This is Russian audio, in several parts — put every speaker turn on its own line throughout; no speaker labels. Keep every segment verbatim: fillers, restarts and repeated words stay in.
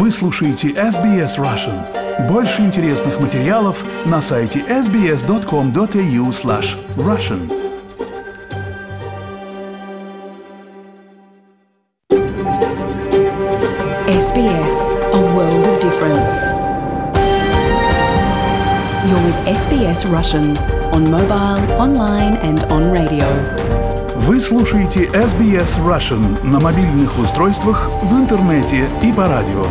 Вы слушаете эс би эс Russian. Больше интересных материалов на сайте эс би эс точка ком точка эй ю слэш Russian.
эс би эс, a world of difference. You're with эс би эс Russian on mobile, online and on radio.
Вы слушаете эс би эс Russian на мобильных устройствах, в интернете и по радио.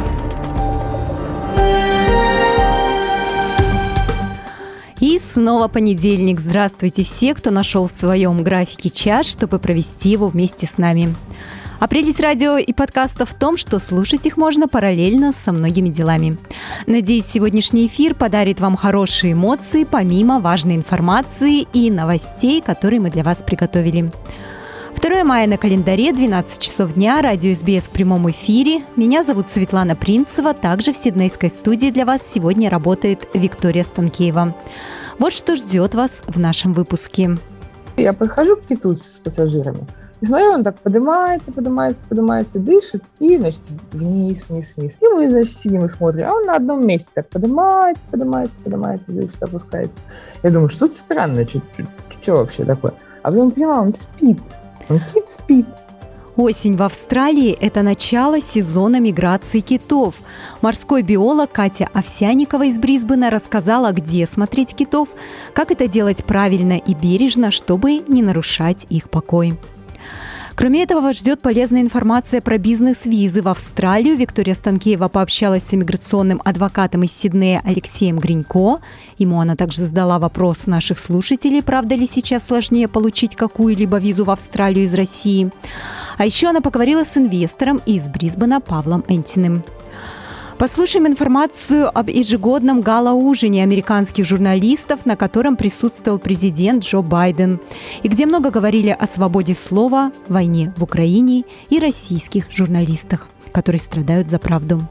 И снова понедельник. Здравствуйте все, кто нашел в своем графике час, чтобы провести его вместе с нами. А прелесть радио и подкаста в том, что слушать их можно параллельно со многими делами. Надеюсь, сегодняшний эфир подарит вам хорошие эмоции, помимо важной информации и новостей, которые мы для вас приготовили. второе мая на календаре, двенадцать часов дня, радио эс би эс в прямом эфире. Меня зовут Светлана Принцева. Также в сиднейской студии для вас сегодня работает Виктория Станкеева. Вот что ждет вас в нашем выпуске.
Я подхожу к киту с пассажирами. И смотрю, он так поднимается, поднимается, поднимается, дышит, и, значит, вниз, вниз, вниз. И мы, значит, сидим и смотрим, а он на одном месте так поднимается, поднимается, поднимается, дышит, опускается. Я думаю, что-то странное, что вообще такое? А потом поняла, он спит, он кит спит.
Осень в Австралии – это начало сезона миграции китов. Морской биолог Катя Овсянникова из Брисбена рассказала, где смотреть китов, как это делать правильно и бережно, чтобы не нарушать их покой. Кроме этого, вас ждет полезная информация про бизнес-визы в Австралию. Виктория Станкеева пообщалась с иммиграционным адвокатом из Сиднея Алексеем Гринько. Ему она также задала вопрос наших слушателей, правда ли сейчас сложнее получить какую-либо визу в Австралию из России. А еще она поговорила с инвестором из Брисбена Павлом Энтиным. Послушаем информацию об ежегодном гала-ужине американских журналистов, на котором присутствовал президент Джо Байден, и где много говорили о свободе слова, войне в Украине и российских журналистах, которые страдают за правду.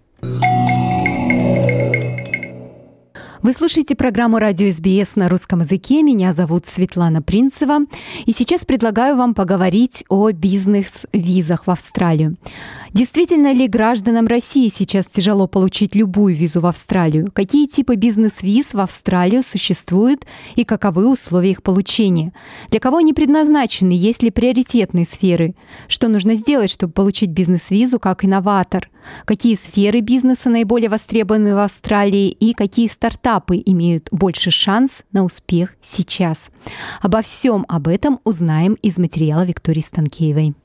Вы слушаете программу «Радио эс би эс» на русском языке. Меня зовут Светлана Принцева. И сейчас предлагаю вам поговорить о бизнес-визах в Австралию. Действительно ли гражданам России сейчас тяжело получить любую визу в Австралию? Какие типы бизнес-виз в Австралию существуют и каковы условия их получения? Для кого они предназначены? Есть ли приоритетные сферы? Что нужно сделать, чтобы получить бизнес-визу как инноватор? Какие сферы бизнеса наиболее востребованы в Австралии и какие стартапы имеют больше шанс на успех сейчас? Обо всем об этом узнаем из материала Виктории Станкеевой.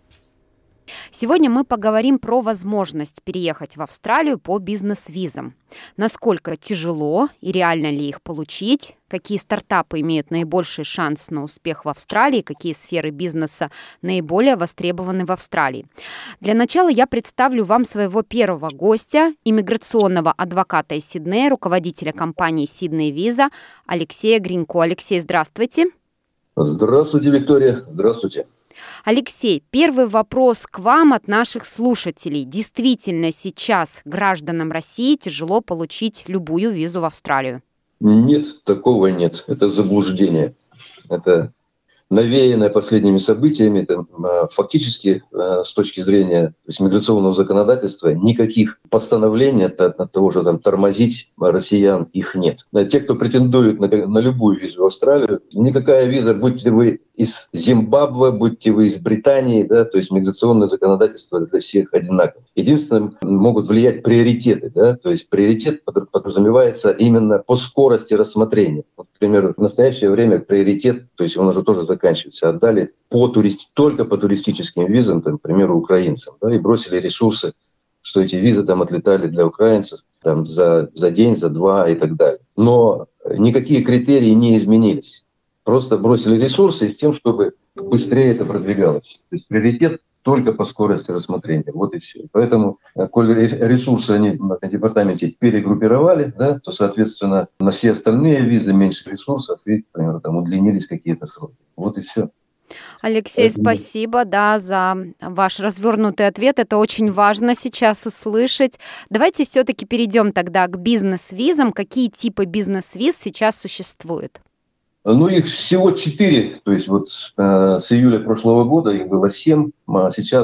Сегодня мы поговорим про возможность переехать в Австралию по бизнес-визам. Насколько тяжело и реально ли их получить, какие стартапы имеют наибольший шанс на успех в Австралии, какие сферы бизнеса наиболее востребованы в Австралии. Для начала я представлю вам своего первого гостя, иммиграционного адвоката из Сиднея, руководителя компании Sydney Visa Алексея Гринько. Алексей, здравствуйте.
Здравствуйте, Виктория. Здравствуйте.
Алексей, первый вопрос к вам от наших слушателей. Действительно сейчас гражданам России тяжело получить любую визу в Австралию?
Нет, такого нет. Это заблуждение. Это навеянное последними событиями. Это, фактически, с точки зрения то есть, миграционного законодательства, никаких постановлений от, от того, что там тормозить россиян, их нет. Те, кто претендует на, на любую визу в Австралию, никакая виза, будьте вы из Зимбабве, будьте вы из Британии, да, то есть миграционное законодательство для всех одинаково. Единственное, могут влиять приоритеты, да, то есть приоритет подразумевается именно по скорости рассмотрения. Вот, например, в настоящее время приоритет, то есть он уже тоже заканчивается, отдали по турист, только по туристическим визам, там, к примеру, украинцам, да, и бросили ресурсы, что эти визы там отлетали для украинцев там, за, за день, за два и так далее. Но никакие критерии не изменились. Просто бросили ресурсы с тем, чтобы быстрее это продвигалось. То есть приоритет только по скорости рассмотрения. Вот и все. Поэтому, коль ресурсы они на департаменте перегруппировали, да, то, соответственно, на все остальные визы меньше ресурсов и, например, там удлинились какие-то сроки. Вот и все.
Алексей, спасибо, да, за ваш развернутый ответ. Это очень важно сейчас услышать. Давайте все-таки перейдем тогда к бизнес-визам. Какие типы бизнес-виз сейчас существуют?
Ну, их всего четыре. То есть вот э, с июля прошлого года их было семь, а сейчас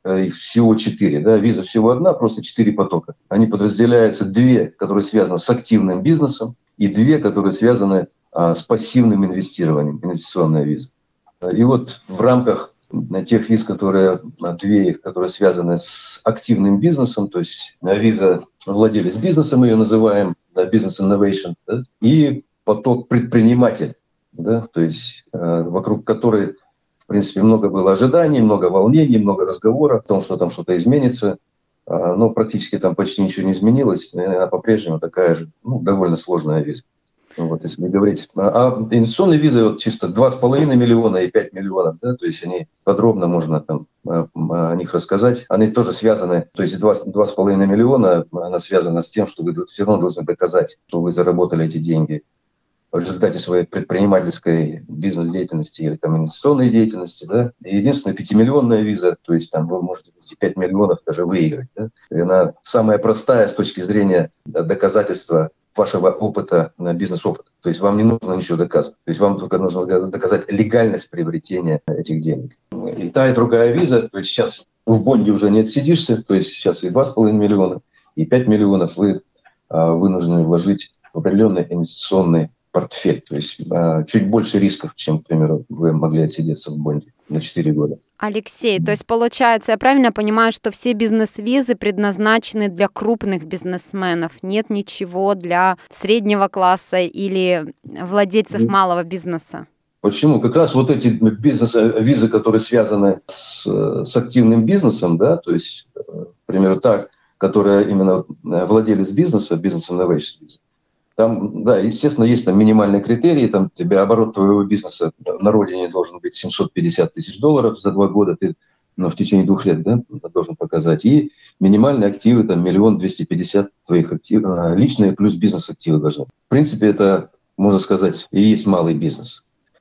их всего четыре. Да? Виза всего одна, просто четыре потока. Они подразделяются: две, которые связаны с активным бизнесом, и две, которые связаны а, с пассивным инвестированием, инвестиционная виза. И вот в рамках тех виз, которые, две, которые связаны с активным бизнесом, то есть виза владелец бизнеса, мы ее называем, да, Business Innovation, да, и поток предприниматель, да, то есть э, вокруг которой, в принципе, много было ожиданий, много волнений, много разговоров о том, что там что-то изменится, э, но практически там почти ничего не изменилось, и она по-прежнему такая же, ну, довольно сложная виза. Вот, если говорить. А инвестиционные визы вот чисто два с половиной миллиона и пять миллионов, да, то есть они подробно можно там о них рассказать. Они тоже связаны, то есть два с половиной миллиона, она связана с тем, что вы все равно должны доказать, что вы заработали эти деньги в результате своей предпринимательской бизнес-деятельности или там инвестиционной деятельности, да. И единственная пятимиллионная виза, то есть там вы можете эти пять миллионов даже выиграть, да. И она самая простая с точки зрения доказательства вашего опыта, бизнес-опыта. То есть вам не нужно ничего доказывать. То есть вам только нужно доказать легальность приобретения этих денег. И та, и другая виза, то есть сейчас в бонде уже не отсидишься, то есть сейчас и два с половиной миллиона, и пять миллионов вы а, вынуждены вложить в определенный инвестиционный портфель. То есть а, чуть больше рисков, чем, к примеру, вы могли отсидеться в бонде на четыре года.
Алексей, то есть получается, я правильно понимаю, что все бизнес-визы предназначены для крупных бизнесменов? Нет ничего для среднего класса или владельцев mm. малого бизнеса?
Почему? Как раз вот эти бизнес-визы, которые связаны с, с активным бизнесом, да, то есть, к примеру, та, которая именно владелец бизнеса, бизнес-инновейшн виза, там, да, естественно, есть там минимальные критерии, там тебе оборот твоего бизнеса на родине должен быть семьсот пятьдесят тысяч долларов за два года, ты, ну, в течение двух лет, да, должен показать, и минимальные активы, там, миллион двести пятьдесят твоих активов, личные плюс бизнес-активы должны. В принципе, это, можно сказать, и есть малый бизнес.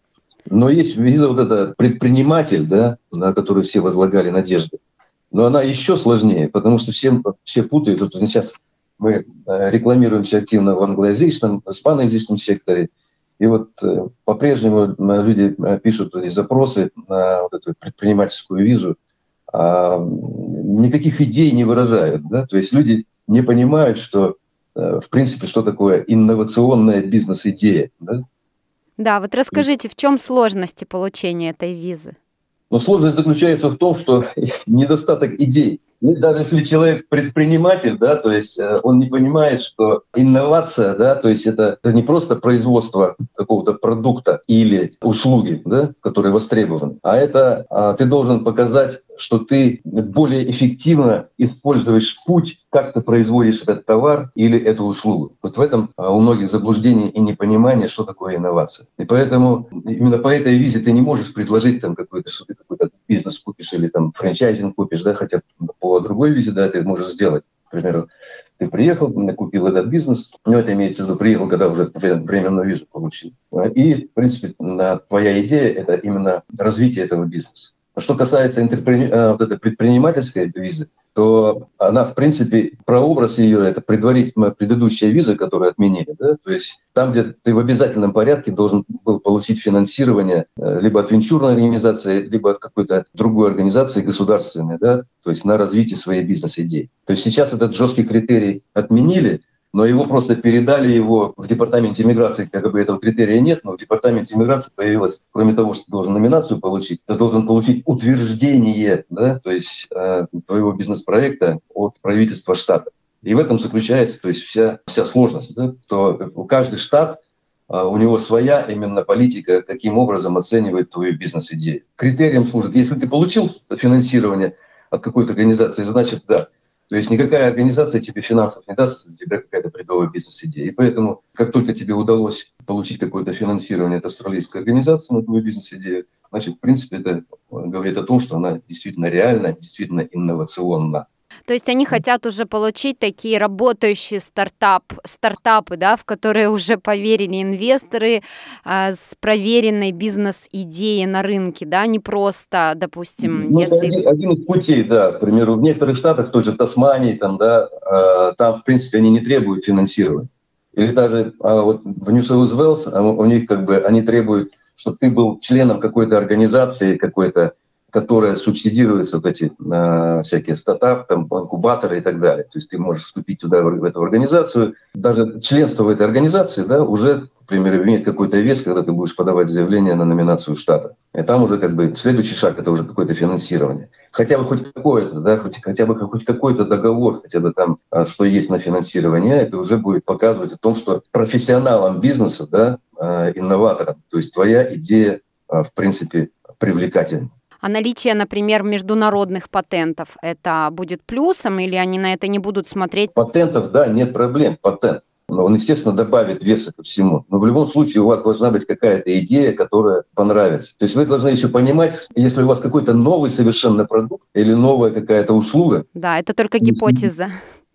Но есть виза вот эта предприниматель, да, на которую все возлагали надежды, но она еще сложнее, потому что все, все путают, вот сейчас мы рекламируемся активно в англоязычном, в испаноязычном секторе. И вот по-прежнему люди пишут запросы на вот эту предпринимательскую визу, а никаких идей не выражают. Да? То есть люди не понимают, что, в принципе, что такое инновационная бизнес-идея. Да?
Да, вот расскажите, в чем сложности получения этой визы?
Но сложность заключается в том, что недостаток идей. Ну, даже если человек предприниматель, да, то есть э, он не понимает, что инновация, да, то есть это, это не просто производство какого-то продукта или услуги, да, которые востребованы, а это а, ты должен показать, что ты более эффективно используешь путь, как ты производишь этот товар или эту услугу. Вот в этом а, у многих заблуждение и непонимание, что такое инновация. И поэтому именно по этой визе ты не можешь предложить там какой-то, что ты какой-то бизнес купишь или там франчайзинг купишь, да, хотя по другой визе, да, ты можешь сделать. К примеру, ты приехал, купил этот бизнес, ну, это имеется в виду, приехал, когда уже временную визу получил. И, в принципе, твоя идея – это именно развитие этого бизнеса. Что касается интерпри... вот этой предпринимательской визы, то она, в принципе, прообраз ее – это предварительная предыдущая виза, которую отменили. Да? То есть там, где ты в обязательном порядке должен был получить финансирование либо от венчурной организации, либо от какой-то другой организации государственной, да? То есть на развитие своей бизнес-идеи. То есть сейчас этот жесткий критерий отменили, но его просто передали его в департаменте иммиграции, как бы этого критерия нет, но в департаменте иммиграции появилось, кроме того, что ты должен номинацию получить, ты должен получить утверждение, да, то есть э, твоего бизнес-проекта от правительства штата. И в этом заключается, то есть вся, вся сложность, да, что каждый штат, э, у него своя именно политика, каким образом оценивает твою бизнес-идею. Критерием служит, если ты получил финансирование от какой-то организации, значит, да. То есть никакая организация тебе финансов не даст, у тебя какая-то бредовая бизнес-идея. И поэтому, как только тебе удалось получить какое-то финансирование от австралийской организации на твою бизнес-идею, значит, в принципе, это говорит о том, что она действительно реальна, действительно инновационна.
То есть они хотят уже получить такие работающие стартап, стартапы, да, в которые уже поверили инвесторы э, с проверенной бизнес-идеей на рынке, да, не просто, допустим,
ну,
если...
Это один, один из путей, да, к примеру, в некоторых штатах, в той же Тасмании, там, да, э, там, в принципе, они не требуют финансирования. Или даже э, вот в Нью-Саус-Уэльс у них как бы они требуют, чтобы ты был членом какой-то организации, какой-то которая субсидируется, вот эти э, всякие стартапы, там, инкубаторы и так далее. То есть ты можешь вступить туда, в, в эту организацию. Даже членство в этой организации, да, уже, к примеру, имеет какой-то вес, когда ты будешь подавать заявление на номинацию штата. И там уже как бы следующий шаг – это уже какое-то финансирование. Хотя бы хоть какое-то, да, хоть, хотя бы хоть какой-то договор, хотя бы там, что есть на финансирование, это уже будет показывать о том, что профессионалам бизнеса, да, инноваторам, то есть твоя идея, в принципе, привлекательна.
А наличие, например, международных патентов, это будет плюсом или они на это не будут смотреть?
Патентов, да, нет проблем, патент. Но он, естественно, добавит веса ко всему. Но в любом случае у вас должна быть какая-то идея, которая понравится. То есть вы должны еще понимать, если у вас какой-то новый совершенно продукт или новая какая-то услуга.
Да, это только гипотеза.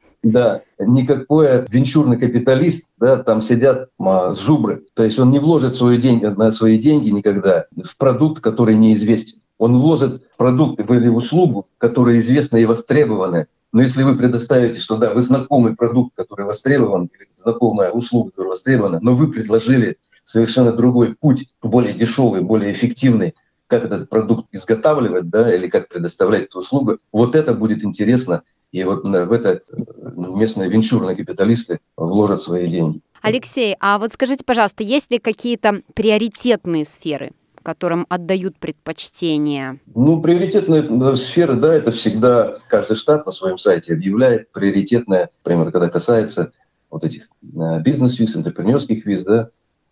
Да, никакой венчурный капиталист, да, там сидят а, зубры. То есть он не вложит свои деньги, на свои деньги никогда в продукт, который неизвестен. Он вложит в продукт или в услугу, которая известна и востребована. Но если вы предоставите, что да, вы знакомый продукт, который востребован, или знакомая услуга, которая востребована, но вы предложили совершенно другой путь, более дешевый, более эффективный, как этот продукт изготавливать, да, или как предоставлять эту услугу, вот это будет интересно. И вот в это местные венчурные капиталисты вложат свои деньги.
Алексей, а вот скажите, пожалуйста, есть ли какие-то приоритетные сферы, которым отдают предпочтение?
Ну, приоритетные сферы, да, это всегда каждый штат на своем сайте объявляет приоритетное, например, когда касается вот этих бизнес-виз, интерпренерских виз, да,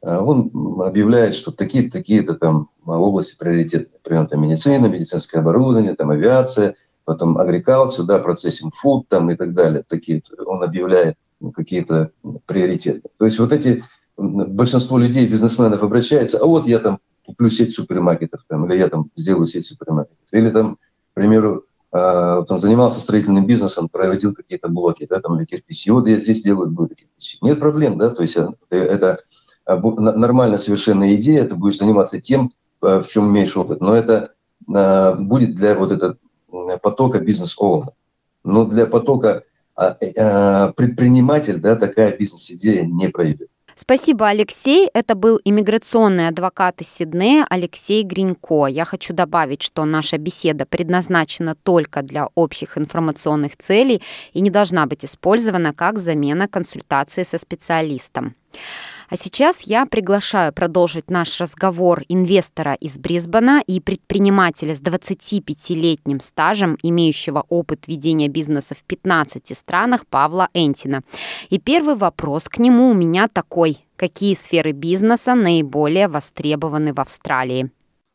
он объявляет, что такие-то, такие-то там области приоритетные, например, там медицина, медицинское оборудование, там авиация, потом agriculture, да, processing food там и так далее. Такие, он объявляет какие-то приоритеты. То есть вот эти, большинство людей, бизнесменов обращается, а вот я там куплю сеть супермаркетов, там, или я там сделаю сеть супермаркетов. Или там, к примеру, э, вот он занимался строительным бизнесом, проводил какие-то блоки, да, там, или кирпичи. Вот я здесь делаю будет кирпичи. Нет проблем, да, то есть это нормальная совершенно идея, ты будешь заниматься тем, в чем имеешь опыт. Но это э, будет для вот этого потока бизнес-оунера. Но для потока э, э, предприниматель, да, такая бизнес-идея не пройдет.
Спасибо, Алексей. Это был иммиграционный адвокат из Сиднея Алексей Гринько. Я хочу добавить, что наша беседа предназначена только для общих информационных целей и не должна быть использована как замена консультации со специалистом. А сейчас я приглашаю продолжить наш разговор инвестора из Брисбена и предпринимателя с двадцатипятилетним стажем, имеющего опыт ведения бизнеса в пятнадцати странах, Павла Энтина. И первый вопрос к нему у меня такой. Какие сферы бизнеса наиболее востребованы в Австралии?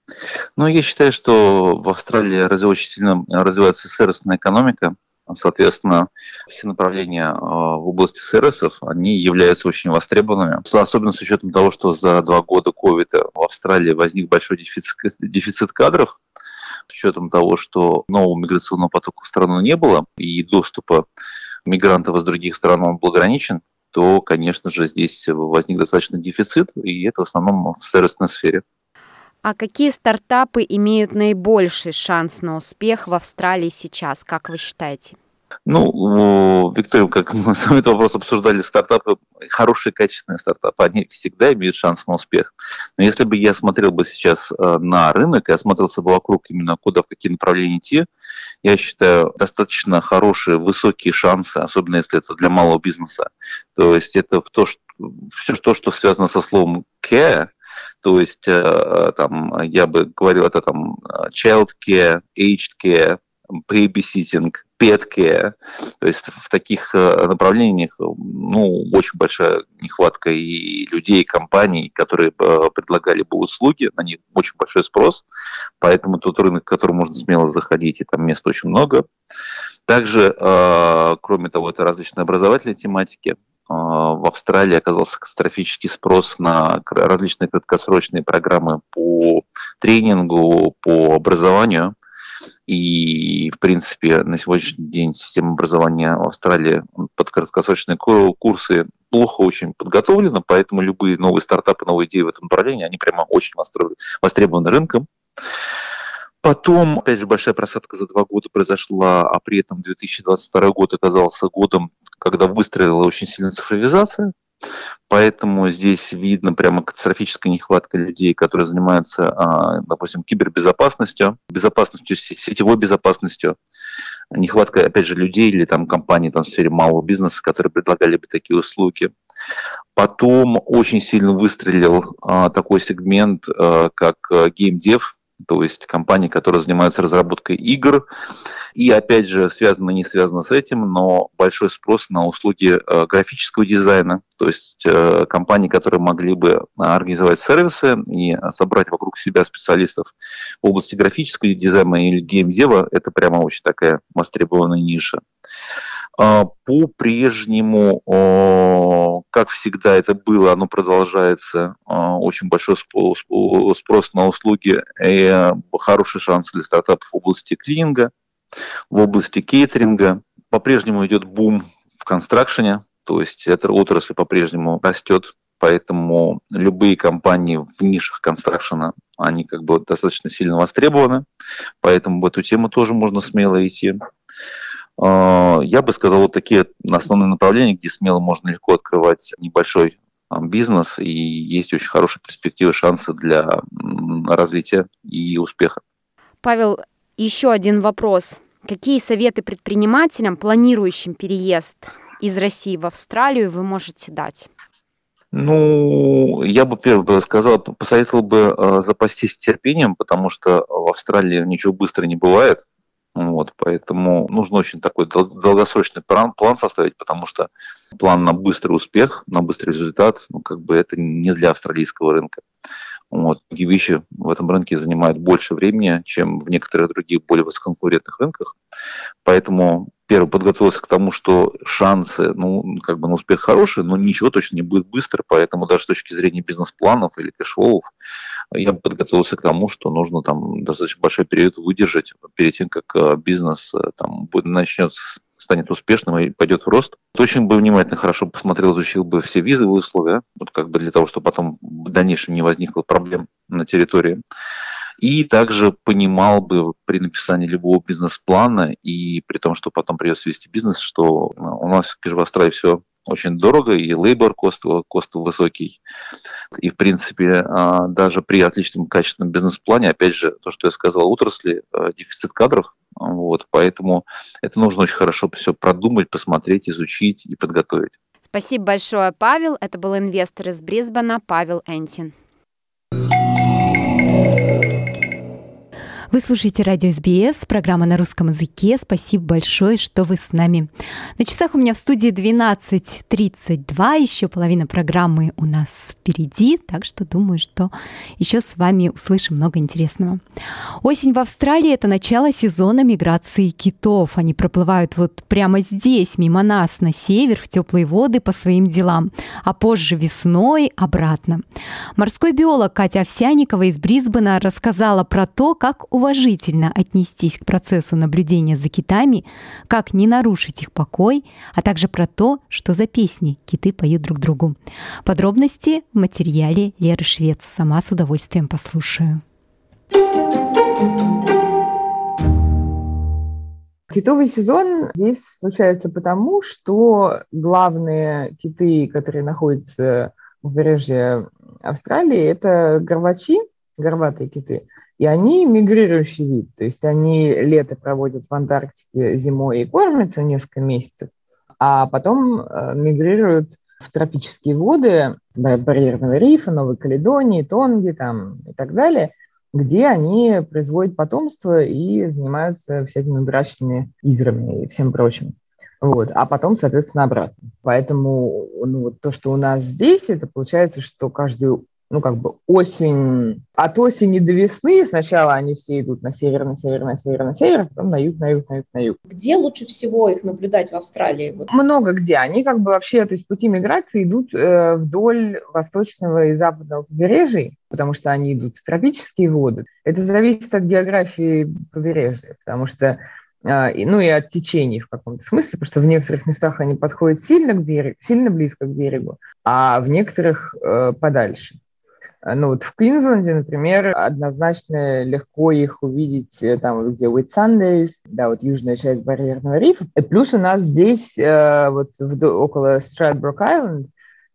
Ну, я считаю, что в Австралии очень сильно развивается сервисная экономика. Соответственно, все направления в области сервисов, они являются очень востребованными. Особенно с учетом того, что за два года ковида в Австралии возник большой дефицит, дефицит кадров, с учетом того, что нового миграционного потока в страну не было, и доступа мигрантов из других стран он был ограничен, то, конечно же, здесь возник достаточно дефицит, и это в основном в сервисной сфере.
А какие стартапы имеют наибольший шанс на успех в Австралии сейчас, как вы считаете?
Ну, Виктория, как мы с вами этот вопрос обсуждали, стартапы, хорошие, качественные стартапы, они всегда имеют шанс на успех. Но если бы я смотрел бы сейчас на рынок и осмотрелся бы вокруг именно куда, в какие направления идти, я считаю, достаточно хорошие, высокие шансы, особенно если это для малого бизнеса. То есть это то, что, все то, что связано со словом care. То есть, там, я бы говорил, это там child care, aged care, babysitting, pet care. То есть в таких направлениях, ну, очень большая нехватка и людей, и компаний, которые предлагали бы услуги, на них очень большой спрос. Поэтому тот рынок, в который можно смело заходить, и там места очень много. Также, кроме того, это различные образовательные тематики. В Австралии оказался катастрофический спрос на различные краткосрочные программы по тренингу, по образованию. И, в принципе, на сегодняшний день система образования в Австралии под краткосрочные курсы плохо очень подготовлена, поэтому любые новые стартапы, новые идеи в этом направлении, они прямо очень востребованы рынком. Потом, опять же, большая просадка за два года произошла, а при этом две тысячи двадцать второй год оказался годом, когда выстрелила очень сильная цифровизация. Поэтому здесь видно прямо катастрофическая нехватка людей, которые занимаются, допустим, кибербезопасностью, безопасностью, сетевой безопасностью. Нехватка, опять же, людей или там компаний там, в сфере малого бизнеса, которые предлагали бы такие услуги. Потом очень сильно выстрелил а, такой сегмент, а, как геймдев, то есть компании, которые занимаются разработкой игр. И опять же, связано не связано с этим, но большой спрос на услуги а, графического дизайна, то есть а, компании, которые могли бы организовать сервисы и собрать вокруг себя специалистов в области графического дизайна или геймдева. Это прямо очень такая востребованная ниша. По-прежнему, как всегда это было, оно продолжается. Очень большой спрос на услуги и хороший шанс для стартапов в области клининга, в области кейтеринга. По-прежнему идет бум в констракшене, то есть эта отрасль по-прежнему растет, поэтому любые компании в нишах констракшена, они как бы достаточно сильно востребованы, поэтому в эту тему тоже можно смело идти. Я бы сказал, вот такие основные направления, где смело можно легко открывать небольшой бизнес, и есть очень хорошие перспективы, шансы для развития и успеха.
Павел, еще один вопрос. Какие советы предпринимателям, планирующим переезд из России в Австралию, вы можете дать?
Ну, я бы первое сказал, посоветовал бы запастись терпением, потому что в Австралии ничего быстро не бывает. Вот, поэтому нужно очень такой долгосрочный план, план составить, потому что план на быстрый успех, на быстрый результат, ну, как бы это не для австралийского рынка. Вот. Многие вещи в этом рынке занимают больше времени, чем в некоторых других более высококонкурентных рынках. Поэтому первое, подготовился к тому, что шансы, ну, как бы на успех хорошие, но ничего точно не будет быстро, поэтому даже с точки зрения бизнес-планов или кэшфлоуов я бы подготовился к тому, что нужно там достаточно большой период выдержать перед тем, как бизнес там начнет, станет успешным и пойдет в рост. Очень бы внимательно, хорошо посмотрел, изучил бы все визовые условия, вот как бы для того, чтобы потом в дальнейшем не возникло проблем на территории. И также понимал бы при написании любого бизнес-плана, и при том, что потом придется вести бизнес, что у нас в Австралии все очень дорого, и labor cost, cost высокий. И, в принципе, даже при отличном качественном бизнес-плане, опять же, то, что я сказал, отрасли, дефицит кадров, вот, поэтому это нужно очень хорошо все продумать, посмотреть, изучить и подготовить.
Спасибо большое, Павел. Это был инвестор из Брисбена Павел Энтин.
Вы слушаете радио эс би эс, программа на русском языке. Спасибо большое, что вы с нами. На часах у меня в студии двенадцать тридцать два, еще половина программы у нас впереди, так что думаю, что еще с вами услышим много интересного. Осень в Австралии – это начало сезона миграции китов. Они проплывают вот прямо здесь, мимо нас, на север, в теплые воды по своим делам, а позже весной обратно. Морской биолог Катя Овсянникова из Брисбена рассказала про то, как у уважительно отнестись к процессу наблюдения за китами, как не нарушить их покой, а также про то, что за песни киты поют друг другу. Подробности в материале Леры Швец. Сама с удовольствием послушаю.
Китовый сезон здесь случается потому, что главные киты, которые находятся в побережье Австралии, это горбачи, горбатые киты. И они мигрирующий вид, то есть они лето проводят в Антарктике зимой и кормятся несколько месяцев, а потом э, мигрируют в тропические воды барьерного рифа, Новой Каледонии, Тонги там, и так далее, где они производят потомство и занимаются всякими брачными играми и всем прочим. Вот. А потом, соответственно, обратно. Поэтому ну, вот то, что у нас здесь, это получается, что каждую ну, как бы осень, от осени до весны сначала они все идут на север, на север, на север, на север, а потом на юг, на юг, на юг, на юг.
Где лучше всего их наблюдать в Австралии?
Много где. Они как бы вообще, то есть пути миграции идут э, вдоль восточного и западного побережий, потому что они идут в тропические воды. Это зависит от географии побережья, потому что э, ну и от течений в каком-то смысле, потому что в некоторых местах они подходят сильно к берегу, сильно близко к берегу, а в некоторых э, подальше. Ну вот в Квинсленде, например, однозначно легко их увидеть там, где Whitsundays, да, вот южная часть барьерного рифа. И плюс у нас здесь, э, вот в, около Stradbroke Island,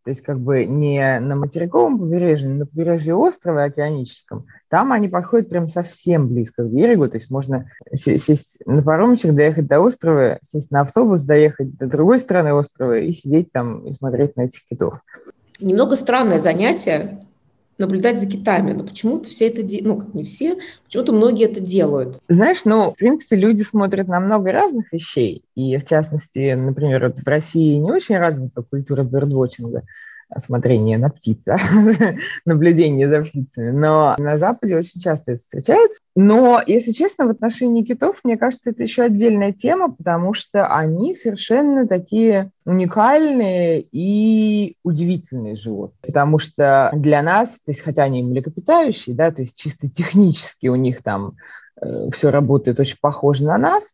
то есть как бы не на материковом побережье, но на побережье острова океаническом, там они подходят прям совсем близко к берегу, то есть можно сесть на паромчик, доехать до острова, сесть на автобус, доехать до другой стороны острова и сидеть там и смотреть на этих китов.
Немного странное занятие наблюдать за китами, но почему-то все это, де... ну, как не все, почему-то многие это делают.
Знаешь, ну, в принципе, люди смотрят на много разных вещей, и, в частности, например, вот в России не очень развита культура бёрдвотчинга, смотрение на птиц, да? Наблюдение за птицами, но на Западе очень часто это встречается. Но, если честно, в отношении китов, мне кажется, это еще отдельная тема, потому что они совершенно такие уникальные и удивительные животные. Потому что для нас, то есть хотя они млекопитающие, да, то есть чисто технически у них там э, все работает очень похоже на нас,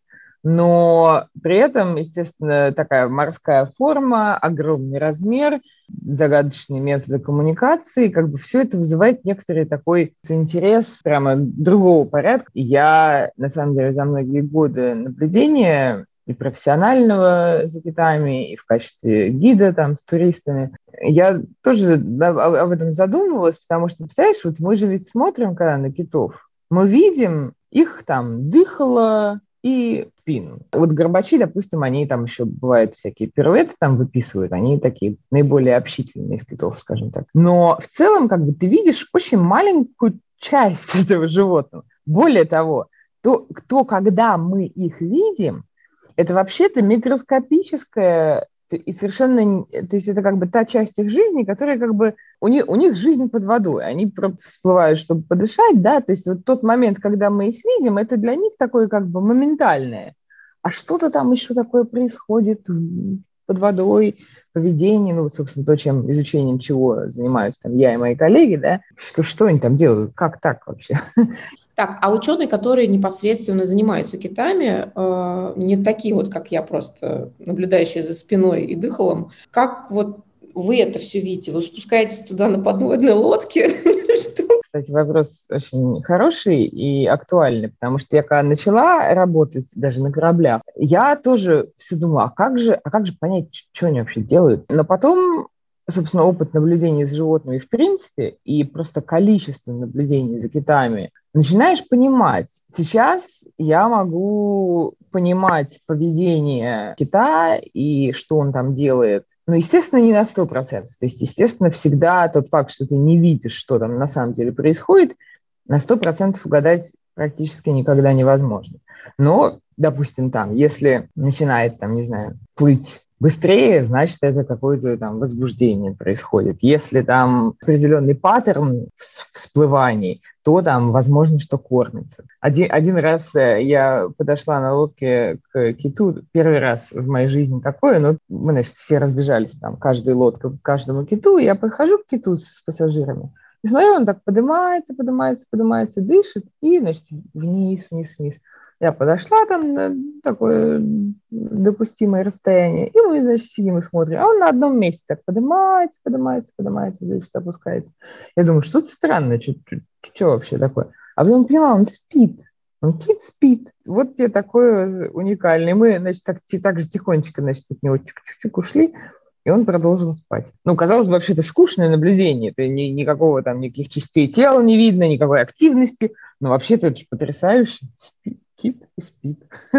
но при этом, естественно, такая морская форма, огромный размер, загадочные методы коммуникации, как бы все это вызывает некоторый такой интерес прямо другого порядка. И я, на самом деле, за многие годы наблюдения и профессионального за китами, и в качестве гида там с туристами, я тоже об этом задумывалась, потому что, представляешь, вот мы же ведь смотрим когда на китов, мы видим их там дыхало и спину. Вот горбачи, допустим, они там еще бывают всякие пируэты там выписывают, они такие наиболее общительные из китов, скажем так. Но в целом, как бы ты видишь очень маленькую часть этого животного. Более того, то, то когда мы их видим, это вообще-то микроскопическая и совершенно, то есть это как бы та часть их жизни, которая как бы, у них, у них жизнь под водой, они всплывают, чтобы подышать, да, то есть вот тот момент, когда мы их видим, это для них такое как бы моментальное, а что-то там еще такое происходит под водой, поведение, ну, собственно, то, чем изучением чего занимаюсь там я и мои коллеги, да, что, что они там делают, как так вообще?
Так, а ученые, которые непосредственно занимаются китами, э, не такие вот, как я, просто наблюдающие за спиной и дыхалом, как вот вы это все видите? Вы спускаетесь туда на подводной лодке?
Кстати, вопрос очень хороший и актуальный, потому что я когда начала работать даже на кораблях, я тоже все думала, а как же, а как же понять, что они вообще делают? Но потом, собственно, опыт наблюдений за животными в принципе и просто количество наблюдений за китами начинаешь понимать. Сейчас я могу понимать поведение кита и что он там делает. Ну, естественно, не на сто процентов. То есть, естественно, всегда тот факт, что ты не видишь, что там на самом деле происходит, на сто процентов угадать практически никогда невозможно. Но, допустим, там, если начинает, там, не знаю, плыть быстрее, значит, это какое-то там возбуждение происходит. Если там определенный паттерн всплываний, то там возможно, что кормится. Один, один раз я подошла на лодке к киту, первый раз в моей жизни такое, но мы, значит, все разбежались, там, каждая лодка к каждому киту, и я подхожу к киту с пассажирами, и смотрю, он так поднимается, поднимается, поднимается, дышит, и, значит, вниз, вниз, вниз. Я подошла там на такое допустимое расстояние, и мы, значит, сидим и смотрим. А он на одном месте так поднимается, поднимается, поднимается, дальше опускается. Я думаю, что-то странное, что вообще такое? А потом поняла, он спит. Он кит спит. Вот тебе такое уникальное. Мы, значит, так, так же тихонечко, значит, от него чук-чук ушли, и он продолжил спать. Ну, казалось бы, вообще-то скучное наблюдение. Это ни, никакого там, никаких частей тела не видно, никакой активности. Но вообще-то это потрясающе. Спит. Кит и спит.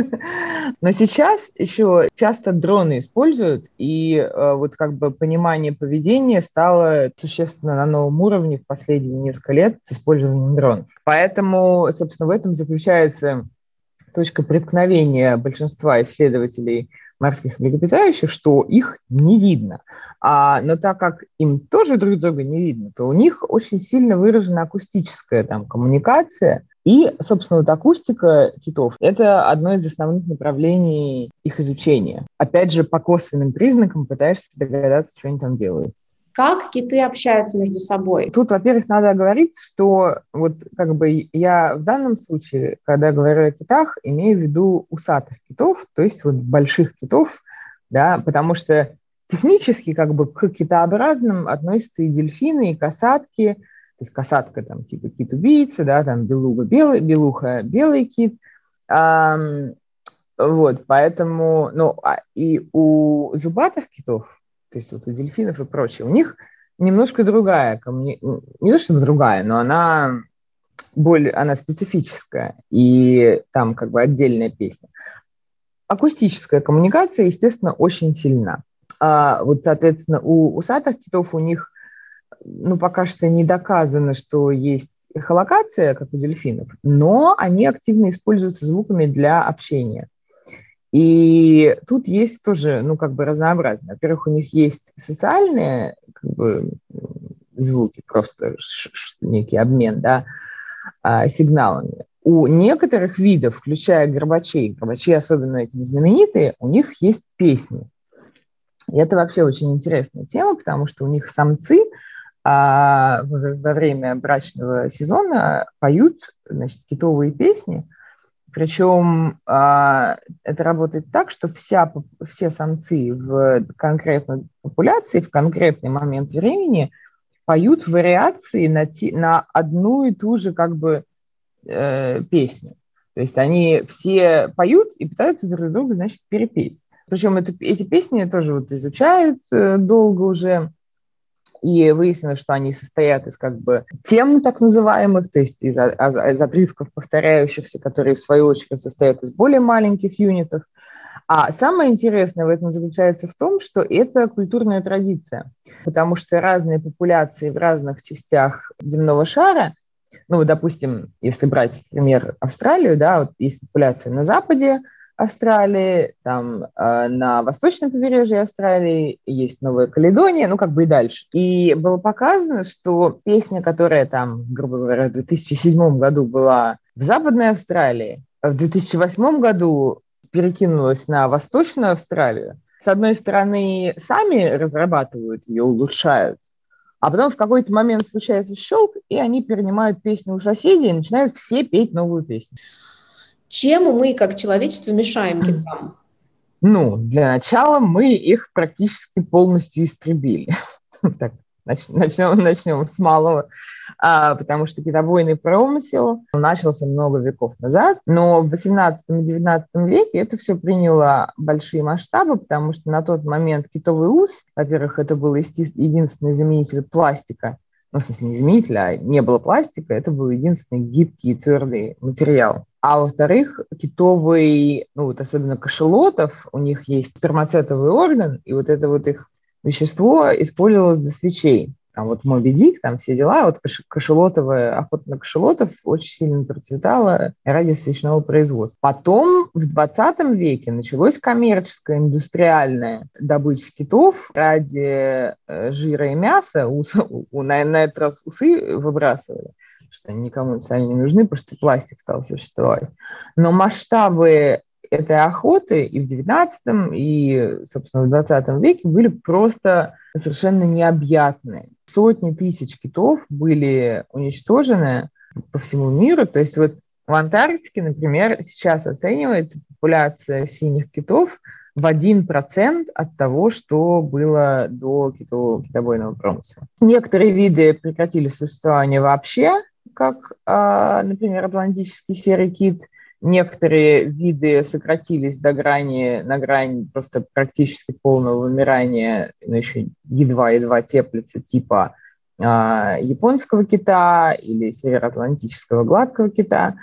Но сейчас еще часто дроны используют, и э, вот как бы понимание поведения стало существенно на новом уровне в последние несколько лет с использованием дронов. Поэтому, собственно, в этом заключается точка преткновения большинства исследователей морских млекопитающих, что их не видно. А, но так как им тоже друг друга не видно, то у них очень сильно выражена акустическая там, коммуникация. И, собственно, вот акустика китов – это одно из основных направлений их изучения. Опять же, по косвенным признакам пытаешься догадаться, что они там делают.
Как киты общаются между собой?
Тут, во-первых, надо говорить, что вот как бы я в данном случае, когда говорю о китах, имею в виду усатых китов, то есть вот больших китов, да, потому что технически как бы к китообразным относятся и дельфины, и касатки. То есть касатка там типа кит-убийца, да, там белуга белый, белуха белый кит. А, вот, поэтому, ну, а, и у зубатых китов, то есть вот у дельфинов и прочее, у них немножко другая, коммуни... не то чтобы другая, но она более, она специфическая, и там как бы отдельная песня. Акустическая коммуникация, естественно, очень сильна. А вот, соответственно, у усатых китов у них, ну, пока что не доказано, что есть эхолокация, как у дельфинов, но они активно используются звуками для общения. И тут есть тоже, ну, как бы разнообразие. Во-первых, у них есть социальные, как бы, звуки, просто некий обмен, да, сигналами. У некоторых видов, включая горбачей, горбачи особенно этим знаменитые, у них есть песни. И это вообще очень интересная тема, потому что у них самцы а, во время брачного сезона поют, значит, китовые песни. Причем а, это работает так, что вся, все самцы в конкретной популяции в конкретный момент времени поют вариации на, ти, на одну и ту же как бы э, песню. То есть они все поют и пытаются друг друга, значит, перепеть. Причем это, эти песни тоже вот изучают э, долго уже, и выяснилось, что они состоят из как бы тем так называемых, то есть из, из отрывков повторяющихся, которые в свою очередь состоят из более маленьких юнитов. А самое интересное в этом заключается в том, что это культурная традиция, потому что разные популяции в разных частях земного шара, ну, вот, допустим, если брать, например, Австралию, да, вот есть популяция на западе Австралии, там э, на восточном побережье Австралии есть Новая Каледония, ну, как бы и дальше. И было показано, что песня, которая там, грубо говоря, в две тысячи седьмом году была в Западной Австралии, в две тысячи восьмом году перекинулась на Восточную Австралию. С одной стороны, сами разрабатывают ее, улучшают, а потом в какой-то момент случается щелк, и они перенимают песню у соседей и начинают все петь новую песню.
Чем мы, как человечество, мешаем китам?
Ну, для начала мы их практически полностью истребили. Так, начнем, начнем с малого, а, потому что китобойный промысел начался много веков назад, но в восемнадцатом и девятнадцатом веке это все приняло большие масштабы, потому что на тот момент китовый ус, во-первых, это был единственный заменитель пластика, ну, в смысле, не заменитель, а не было пластика, это был единственный гибкий и твердый материал. А во-вторых, китовый, ну вот особенно кашалотов, у них есть спермацетовый орган, и вот это вот их вещество использовалось для свечей. Там вот Моби Дик, там все дела, вот кашалотовая охота на кашалотов очень сильно процветала ради свечного производства. Потом в двадцатом веке началась коммерческая, индустриальная добыча китов ради э, жира и мяса. Ус, у, на, на этот раз усы выбрасывали, что они никому не нужны, потому что пластик стал существовать. Но масштабы этой охоты и в девятнадцатом, и, собственно, в двадцатом веке были просто совершенно необъятные. Сотни тысяч китов были уничтожены по всему миру. То есть вот в Антарктике, например, сейчас оценивается популяция синих китов в один процент от того, что было до китового, китобойного промысла. Некоторые виды прекратили существование вообще, как, например, атлантический серый кит. Некоторые виды сократились до грани, на грани просто практически полного вымирания, но еще едва-едва теплятся, типа э, японского кита или североатлантического гладкого кита.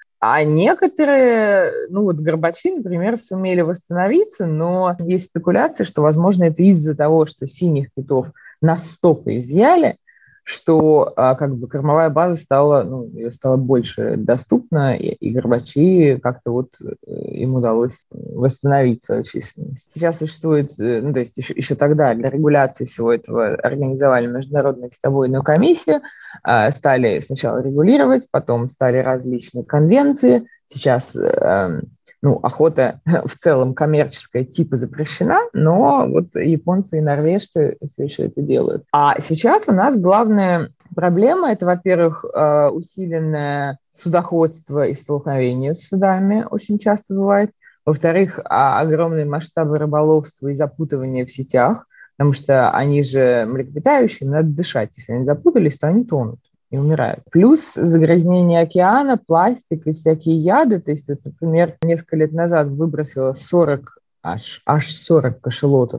А некоторые, ну вот горбачи, например, сумели восстановиться, но есть спекуляции, что, возможно, это из-за того, что синих китов настолько изъяли, что а, как бы кормовая база стала, ну, ее стало больше доступна, и, и горбачи как-то вот им удалось восстановить свою численность. Сейчас существует, ну, то есть еще, еще тогда для регуляции всего этого организовали Международную китобойную комиссию, а, стали сначала регулировать, потом стали различные конвенции, сейчас а, ну, охота в целом коммерческая типа запрещена, но вот японцы и норвежцы все еще это делают. А сейчас у нас главная проблема – это, во-первых, усиленное судоходство и столкновение с судами очень часто бывает. Во-вторых, огромные масштабы рыболовства и запутывания в сетях, потому что они же млекопитающие, им надо дышать. Если они запутались, то они тонут и умирают. Плюс загрязнение океана, пластик и всякие яды. То есть, вот, например, несколько лет назад выбросило сорок, аж, аж сорок кашалотов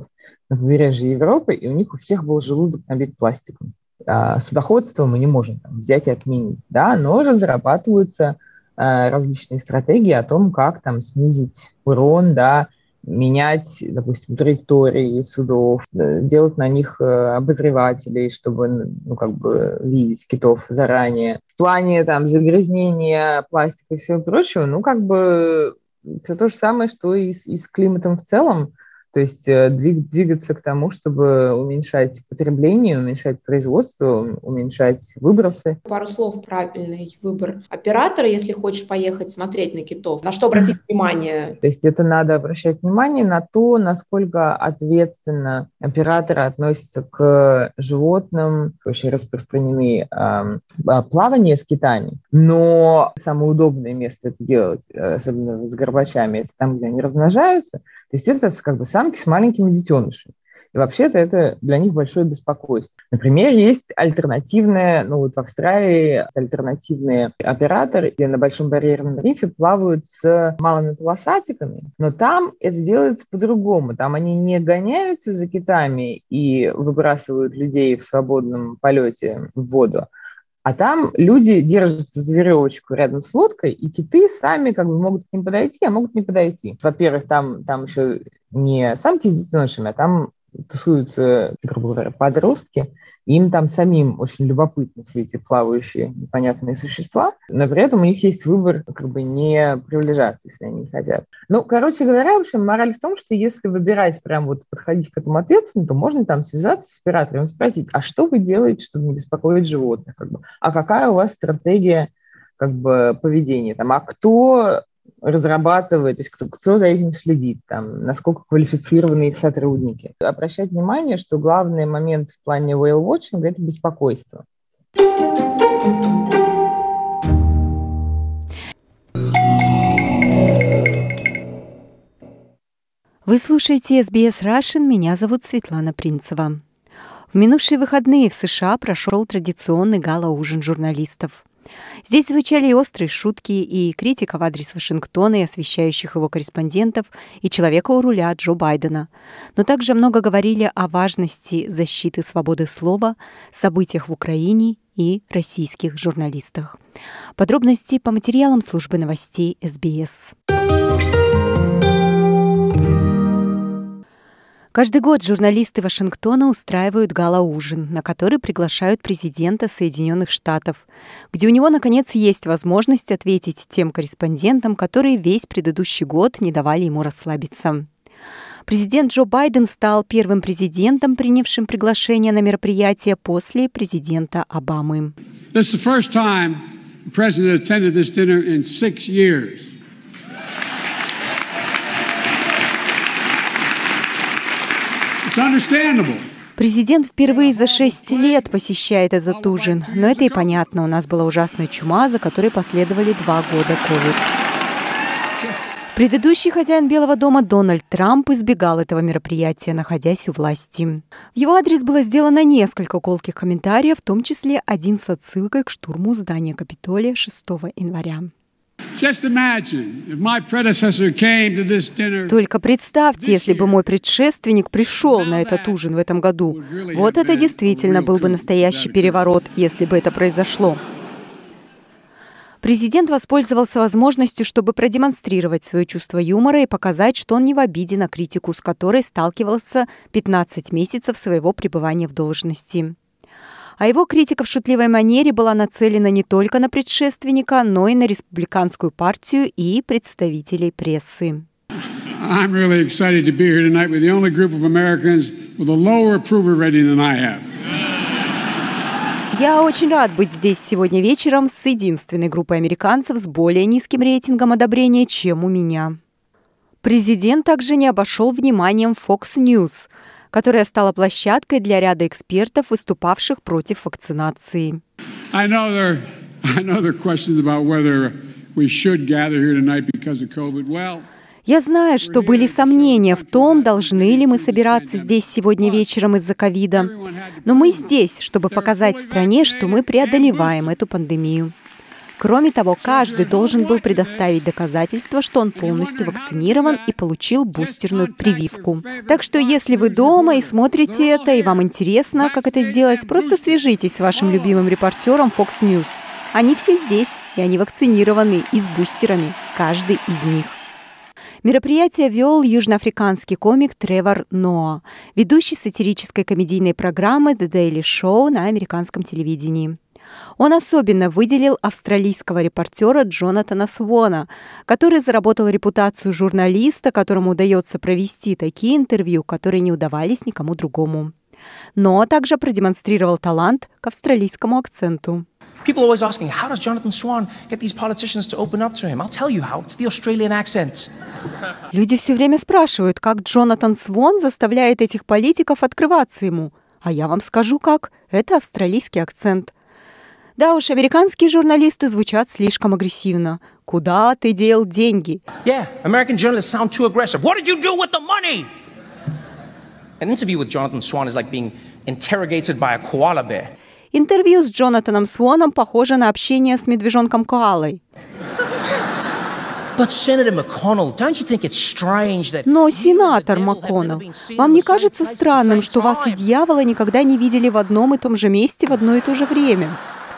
на побережье Европы, и у них у всех был желудок набит пластиком. А судоходство мы не можем там взять и отменить, да, но разрабатываются а, различные стратегии о том, как там снизить урон, да, менять, допустим, траектории судов, делать на них обозревателей, чтобы, ну, как бы видеть китов заранее. В плане там загрязнения пластика и всего прочего, ну, как бы все то же самое, что и с, и с климатом в целом. То есть двиг, двигаться к тому, чтобы уменьшать потребление, уменьшать производство, уменьшать выбросы.
Пару слов: правильный выбор оператора, если хочешь поехать смотреть на китов. На что обратить внимание?
То есть это надо обращать внимание на то, насколько ответственно операторы относятся к животным. Очень распространены э, плавания с китами, но самое удобное место это делать, особенно с горбачами, это там, где они размножаются. То есть это как бы самки с маленькими детенышами. И вообще-то это для них большое беспокойство. Например, есть альтернативные, ну вот в Австралии альтернативные операторы, где на Большом барьерном рифе плавают с малыми полосатиками, но там это делается по-другому. Там они не гоняются за китами и выбрасывают людей в свободном полете в воду, а там люди держатся за веревочку рядом с лодкой, и киты сами как бы могут к ним подойти, а могут не подойти. Во-первых, там, там еще не самки с детенышами, а там тусуются, грубо говоря, подростки. Им там самим очень любопытны все эти плавающие непонятные существа, но при этом у них есть выбор как бы не приближаться, если они не хотят. Ну, короче говоря, в общем, мораль в том, что если выбирать, прям вот подходить к этому ответственно, то можно там связаться с оператором и спросить, а что вы делаете, чтобы не беспокоить животных? Как бы? А какая у вас стратегия как бы поведения? Там, а кто разрабатывает, то есть кто, кто за этим следит, там, насколько квалифицированы их сотрудники. Обращать внимание, что главный момент в плане whale-watching – это беспокойство.
Вы слушаете эс би эс Russian, меня зовут Светлана Принцева. В минувшие выходные в США прошел традиционный гала-ужин журналистов. Здесь звучали и острые шутки, и критика в адрес Вашингтона и освещающих его корреспондентов, и человека у руля Джо Байдена. Но также много говорили о важности защиты свободы слова, событиях в Украине и российских журналистах. Подробности по материалам службы новостей эс би эс. Каждый год журналисты Вашингтона устраивают гала-ужин, на который приглашают президента Соединенных Штатов, где у него, наконец, есть возможность ответить тем корреспондентам, которые весь предыдущий год не давали ему расслабиться. Президент Джо Байден стал первым президентом, принявшим приглашение на мероприятие после президента Обамы.
This is the first time the president attended this dinner in six years.
Президент впервые за шесть лет посещает этот ужин, но это и понятно, у нас была ужасная чума, за которой последовали два года ковид. Предыдущий хозяин Белого дома Дональд Трамп избегал этого мероприятия, находясь у власти. В его адрес было сделано несколько колких комментариев, в том числе один с отсылкой к штурму здания Капитолия шестого января. Только представьте, если бы мой предшественник пришел на этот ужин в этом году. Вот это действительно был бы настоящий переворот, если бы это произошло. Президент воспользовался возможностью, чтобы продемонстрировать свое чувство юмора и показать, что он не в обиде на критику, с которой сталкивался пятнадцать месяцев своего пребывания в должности. А его критика в шутливой манере была нацелена не только на предшественника, но и на республиканскую партию и представителей прессы.
I'm really excited to be here tonight with the only group of Americans with a lower approval rating than I have.
Я очень рад быть здесь сегодня вечером с единственной группой американцев с более низким рейтингом одобрения, чем у меня. Президент также не обошел вниманием Fox News, которая стала площадкой для ряда экспертов, выступавших против вакцинации. Я знаю, что были сомнения в том, должны ли мы собираться здесь сегодня вечером из-за ковида. Но мы здесь, чтобы показать стране, что мы преодолеваем эту пандемию. Кроме того, каждый должен был предоставить доказательства, что он полностью вакцинирован и получил бустерную прививку. Так что, если вы дома и смотрите это, и вам интересно, как это сделать, просто свяжитесь с вашим любимым репортером Fox News. Они все здесь, и они вакцинированы и с бустерами, каждый из них. Мероприятие вел южноафриканский комик Тревор Ноа, ведущий сатирической комедийной программы The Daily Show на американском телевидении. Он особенно выделил австралийского репортера Джонатана Свона, который заработал репутацию журналиста, которому удается провести такие интервью, которые не удавались никому другому. Но также продемонстрировал талант к австралийскому акценту.
People are always asking, how does Jonathan Swan get these politicians to open up to him? I'll tell you how. It's the Australian accent.
Люди все время спрашивают, как Джонатан Свон заставляет этих политиков открываться ему. А я вам скажу, как. Это австралийский акцент. Да уж, американские журналисты звучат слишком агрессивно. Куда ты дел деньги?
Yeah, American journalists sound too aggressive. What did you do with the money? An interview with Jonathan Swan is like being interrogated by a koala bear.
Интервью с Джонатаном Своном похоже на общение с медвежонком-коалой.
But Senator McConnell, don't you think it's strange that...
Но, сенатор МакКоннелл, вам не кажется странным, что вас и дьявола никогда не видели в одном и том же месте в одно и то же время?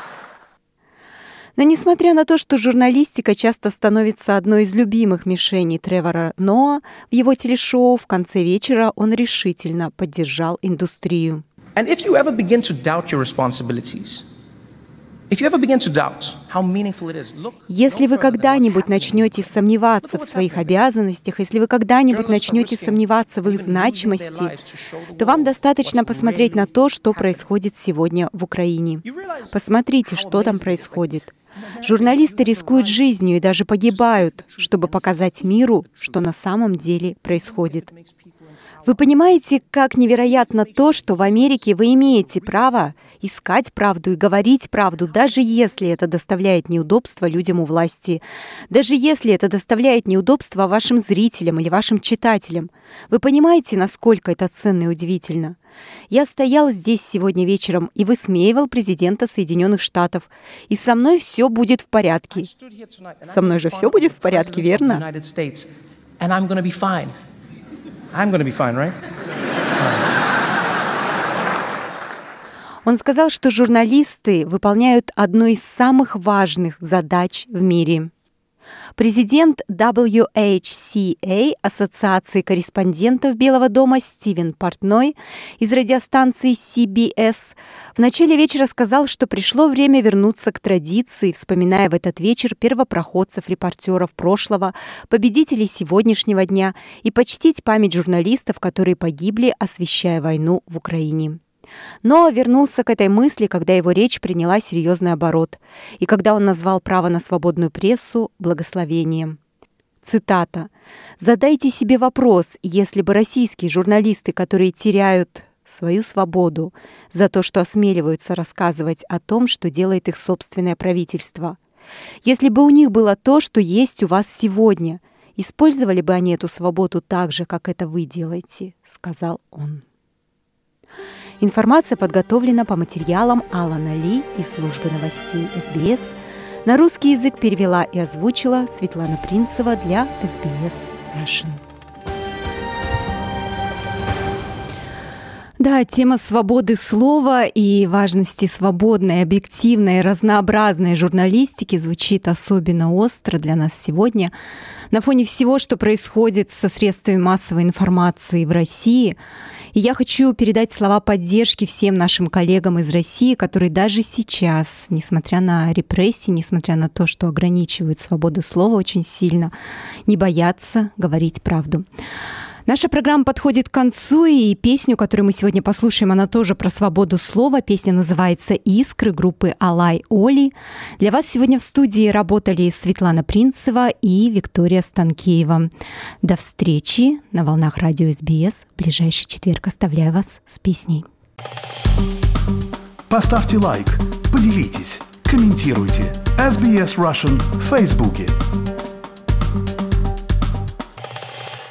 Но несмотря на то, что журналистика часто становится одной из любимых мишеней Тревора Ноа, в его телешоу в конце вечера он решительно поддержал индустрию.
And if you ever begin to doubt your responsibilities, if you ever begin to doubt how meaningful it is, look.
Если вы когда-нибудь начнете сомневаться в своих обязанностях, если вы когда-нибудь начнете сомневаться в их значимости, то вам достаточно посмотреть на то, что происходит сегодня в Украине. Посмотрите, что там происходит. Журналисты рискуют жизнью и даже погибают, чтобы показать миру, что на самом деле происходит. Вы понимаете, как невероятно то, что в Америке вы имеете право искать правду и говорить правду, даже если это доставляет неудобства людям у власти, даже если это доставляет неудобства вашим зрителям или вашим читателям. Вы понимаете, насколько это ценно и удивительно? Я стоял здесь сегодня вечером и высмеивал президента Соединенных Штатов, и со мной все будет в порядке. Со мной же все будет в порядке, верно?
I'm gonna be fine, right?
Он сказал, что журналисты выполняют одну из самых важных задач в мире. Президент дабл ю эйч си эй, Ассоциации корреспондентов Белого дома, Стивен Портной из радиостанции си би эс в начале вечера сказал, что пришло время вернуться к традиции, вспоминая в этот вечер первопроходцев-репортеров прошлого, победителей сегодняшнего дня и почтить память журналистов, которые погибли, освещая войну в Украине. Но вернулся к этой мысли, когда его речь приняла серьезный оборот, и когда он назвал право на свободную прессу благословением. Цитата. «Задайте себе вопрос, если бы российские журналисты, которые теряют свою свободу за то, что осмеливаются рассказывать о том, что делает их собственное правительство, если бы у них было то, что есть у вас сегодня, использовали бы они эту свободу так же, как это вы делаете», — сказал он. Информация подготовлена по материалам Алана Ли из службы новостей эс би эс. На русский язык перевела и озвучила Светлана Принцева для эс би эс Russian. Да, тема свободы слова и важности свободной, объективной, разнообразной журналистики звучит особенно остро для нас сегодня. На фоне всего, что происходит со средствами массовой информации в России. И я хочу передать слова поддержки всем нашим коллегам из России, которые даже сейчас, несмотря на репрессии, несмотря на то, что ограничивают свободу слова очень сильно, не боятся говорить правду. Наша программа подходит к концу, и песню, которую мы сегодня послушаем, она тоже про свободу слова. Песня называется «Искры» группы Алай Оли. Для вас сегодня в студии работали Светлана Принцева и Виктория Станкеева. До встречи на волнах радио эс би эс в ближайший четверг. Оставляю вас с песней.
Поставьте лайк, поделитесь, комментируйте. эс би эс Russian в Фейсбуке.